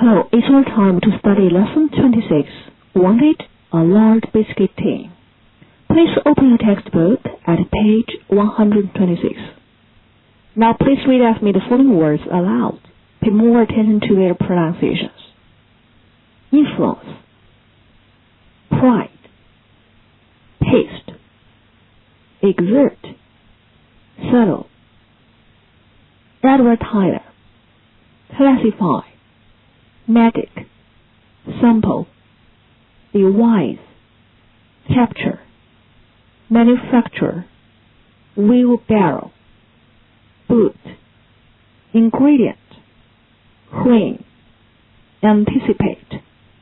Hello, it's your time to study lesson 26. Wanted a large biscuit tin. Please open your textbook at page 126. Now please read after me the following words aloud. Pay more attention to their pronunciations. Influence, pride, taste, exert, settle, advertiser, classify, magic, sample, be wise, capture, manufacture, wheelbarrow, boot, ingredient, cream, anticipate.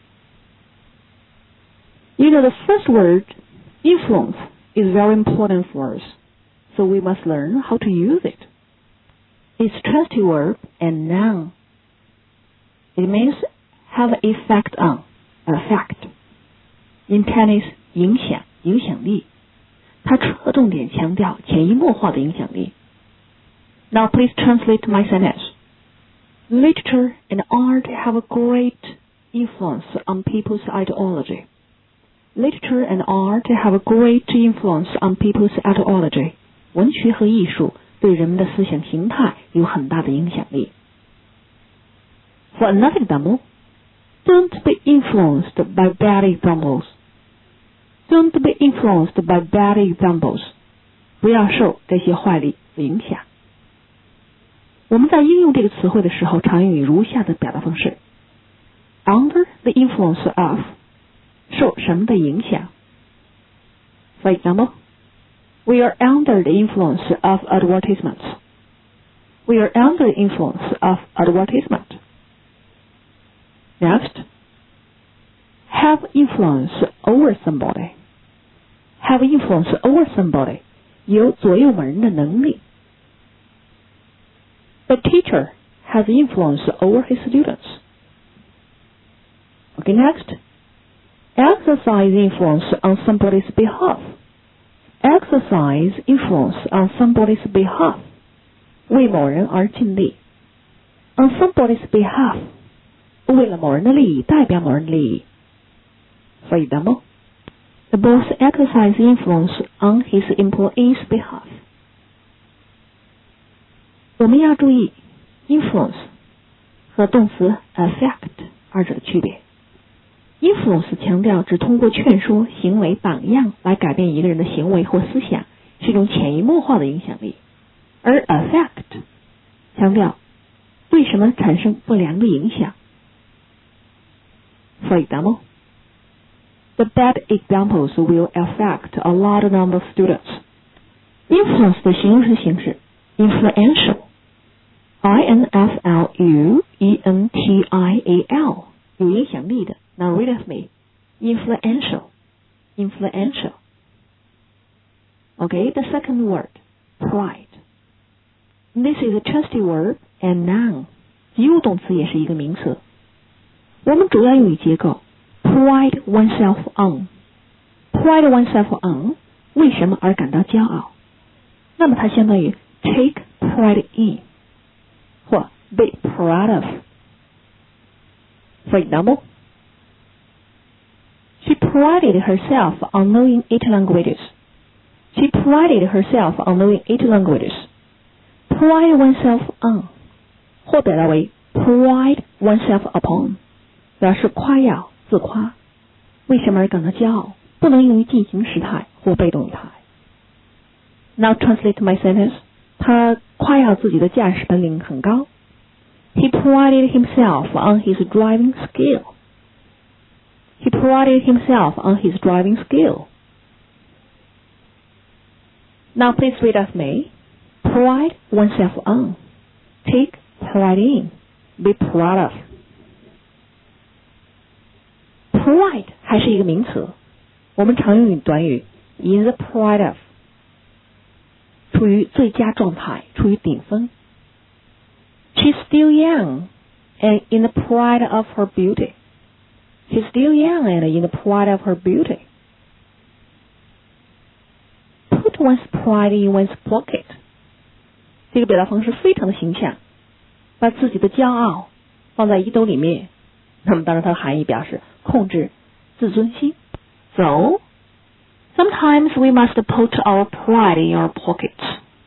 You know, the first word, influence, is very important for us, so we must learn how to use it. It's trusty verb and noun. It means have effect on, affect. In tennis, 影响，影响力。它侧重点强调潜移默化的影响力。Now please translate my sentence. Literature and art have a great influence on people's ideology. Literature and art have a great influence on people's ideology. 文学和艺术对人们的思想形态有很大的影响力。For another example, don't be influenced by bad examples. Don't be influenced by bad examples. 不要受这些坏例子影响。我们在应用这个词汇的时候，常用以如下的表达方式 ：under the influence of， 受什么的影响。For example, we are under the influence of advertisements. We are under the influence of advertisement. Next, have influence over somebody. Have influence over somebody. 有左右某人的能力。The teacher has influence over his students. Okay, next. Exercise influence on somebody's behalf. Exercise influence on somebody's behalf. 为某人而尽力。On somebody's behalf. 为了某人的利益，代表某人的利益。For example, the boss exercised influence on his employees' behalf. 我们要注意 influence 和动词 affect 二者的区别。Influence 强调只通过劝说、行为、榜样来改变一个人的行为或思想，是一种潜移默化的影响力。而 affect 强调对什么产生不良的影响。For example, the bad examples will affect a large number of students. Influence 的形容词形式 influential, influential 有影响力的。Now read with me. Influential. Okay, the second word, pride. This is a trusty verb and noun. 及物动词也是一个名词。我们主要用语结构 pride oneself on. Pride oneself on 为什么而感到骄傲？那么它相当于 take pride in 或 be proud of. For example, she prided herself on knowing 8 languages. She prided herself on knowing 8 languages. Pride oneself on 或表达为 pride oneself upon 表示夸耀、自夸。为什么而感到骄傲？不能用于进行时态或被动语态。Now translate my sentence. 他夸耀自己的驾驶本领很高。He prided himself on his driving skill. He prided himself on his driving skill. Now please read with me. Pride oneself on. Take pride in. Be proud of. Pride 还是一个名词，我们常用短语 in the pride of， 处于最佳状态，处于顶峰。She's still young and in the pride of her beauty. She's still young and in the pride of her beauty. Put one's pride in one's pocket. 这个表达方式非常的形象，把自己的骄傲放在衣兜里面， 那么当然它的含义表示控制自尊心。So, sometimes we must put our pride in our pockets.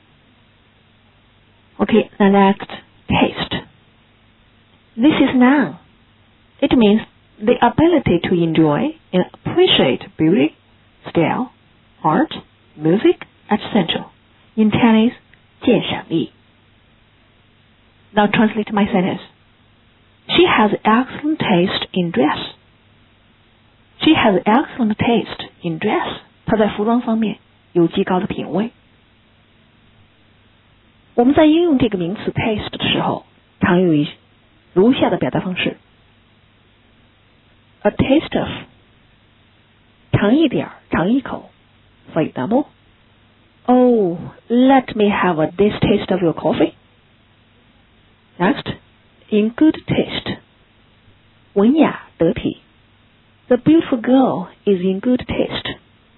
Okay, the next, taste. This is noun. It means the ability to enjoy and appreciate beauty, style, art, music, etc. In Chinese, 鉴赏力。Now translate my sentence. She has excellent taste in dress. She has excellent taste in dress. 她在服装方面有极高的品味。我们在应用这个名词 taste 的时候，常用于如下的表达方式 ：a taste of， 尝一点，尝一口。For example, oh, let me have a taste of your coffee. Next, in good taste, 文雅得体。The beautiful girl is in good taste.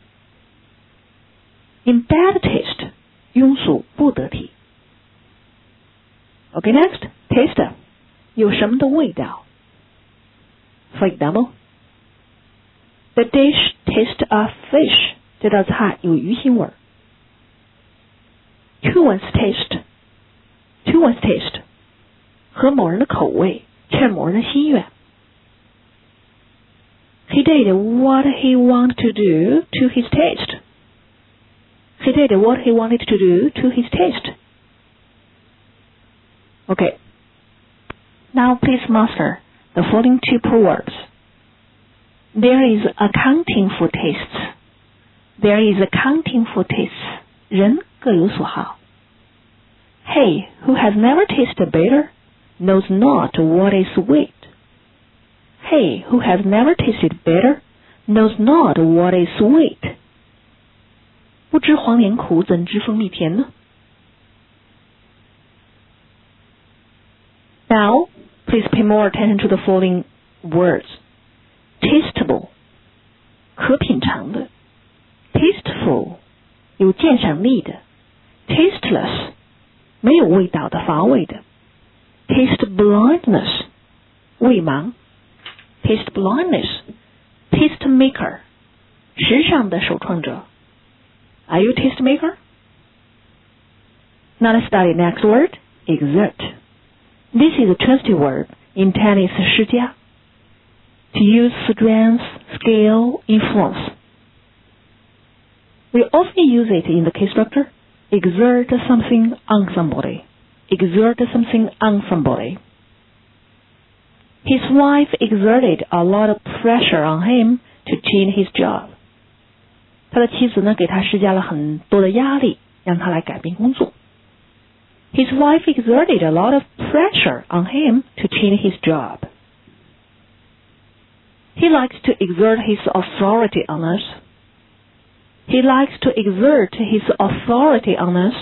In bad taste, 庸俗不得体。Okay, next, taste, 有什么的味道。For example, the dish tastes of fish. 这道菜有鱼腥味。To one's taste, 合某人的口味，称某人的心愿。He did what he wanted to do to his taste. He did what he wanted to do to his taste. Okay. Now please master the following two proverbs. There is accounting for tastes. There is accounting for tastes. 人各有所好。He who has never tasted bitter knows not what is sweet. He who has never tasted bitter knows not what is sweet. 不知黄连苦，怎知蜂蜜甜呢？ Now, please pay more attention to the following words. Tastable, 可品尝的。Tasteful, 有鉴赏力的。Tasteless, 没有味道的，乏味的。Taste blindness, 味盲。Taste blindness, taste maker, 时尚的首创者。Are you a taste maker? Now let's study next word, exert. This is a trusty word in tennis 施加 to use strength, skill, influence. We often use it in the case structure, exert something on somebody. Exert something on somebody. His wife exerted a lot of pressure on him to change his job. 他的妻子呢，给他施加了很多的压力，让他来改变工作。His wife exerted a lot of pressure on him to change his job. He likes to exert his authority on us. He likes to exert his authority on us.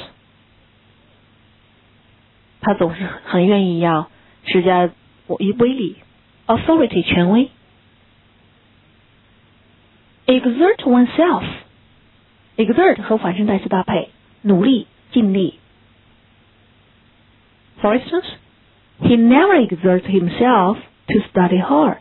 他总是很愿意要施加威力 authority 权威。Exert oneself. Exert 和反身代词搭配，努力，尽力。For instance, he never exerts himself to study hard.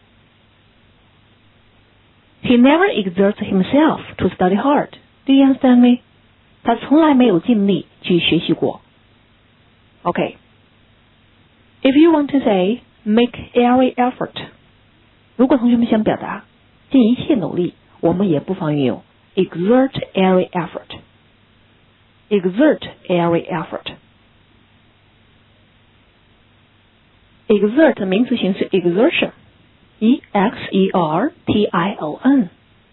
He never exerts himself to study hard. Do you understand me? 他从来没有尽力去学习过。Okay. If you want to say, make every effort. 如果同学们想表达尽一切努力，我们也不妨运用 exert every effort. Exert every effort. Exert 名词形式 exertion. E-X-E-R-T-I-O-N.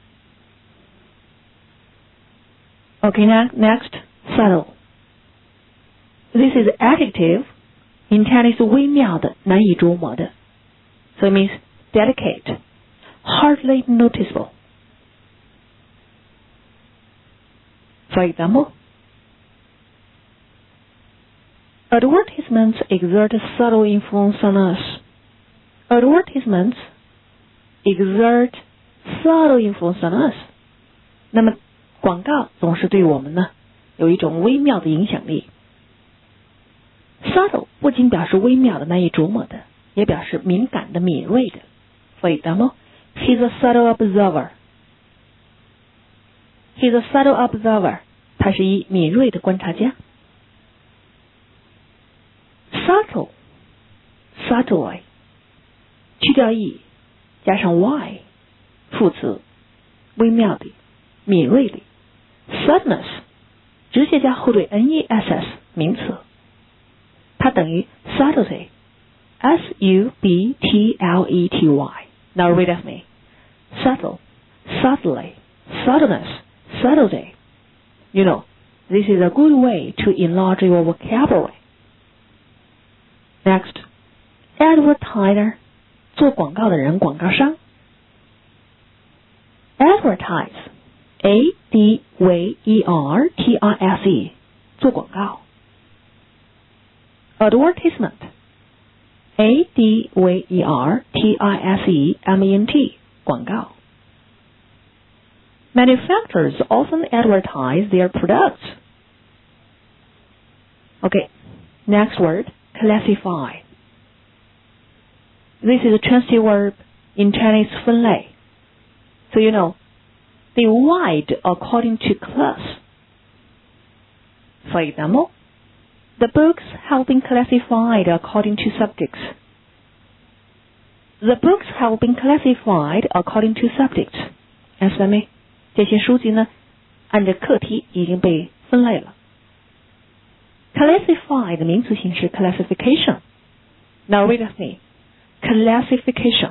Okay, next, subtle. This is adjective. In Chinese 微妙的，难以琢磨的。So it means delicate, hardly noticeable. For example, advertisements exert a subtle influence on us. Advertisements exert subtle influence on us. 那么广告总是对我们呢有一种微妙的影响力。Subtle 不仅表示微妙的、难以琢磨的， 也表示敏感的、敏锐的。For example, he's a subtle observer. He's a subtle observer. 他是一敏锐的观察家。Subtle, subtly, 去掉 e， 加上 y， 副词，微妙的、敏锐的。Subtleness， 直接加后缀 ness， 名词，它等于 subtlety, subtlety. Now read with me. Subtle, subtly, subtleness, subtlety. You know, this is a good way to enlarge your vocabulary. Next, advertiser, 做广告的人，广告商。Advertise, A-D-V-E-R-T-I-S-E, 做广告。Advertisement, A-D-V-E-R-T-I-S-E-M-E-N-T, 广告。Manufacturers often advertise their products. Okay, next word, classify. This is a transitive verb in Chinese 分类. So you know, they divide according to class. For example, the books have been classified according to subjects. The books have been classified according to subjects. 明白没？这些书籍呢，按照课题已经被分类了。Classify 的名词形式 classification. Now read with me. Classification.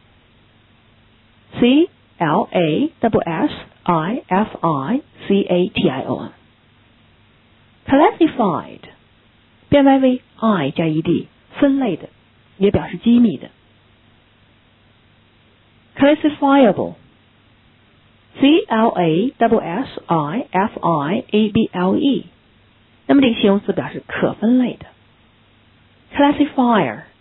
C-L-A-S-S-I-F-I-C-A-T-I-O-N. Classified 变为 I 加 ed 分类的，也表示机密的。Classifiable. C-L-A-S-S-I-F-I-A-B-L-E. 那么这个形容词表示可分类的。Classifier.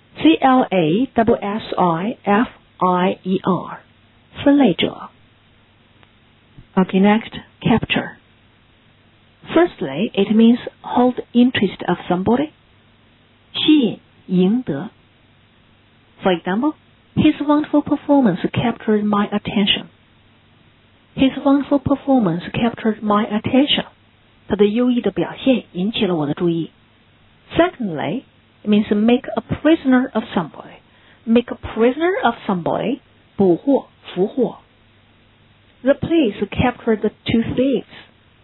C-L-A-S-S-I-F-I-E-R. 分类者。Okay, next, capture. Firstly, it means hold interest of somebody. 吸引、赢得。For example, his wonderful performance captured my attention. His wonderful performance captured my attention. 他的优异的表现引起了我的注意。Secondly, it means make a prisoner of somebody. Make a prisoner of somebody. 捕获、俘获。The police captured the two thieves.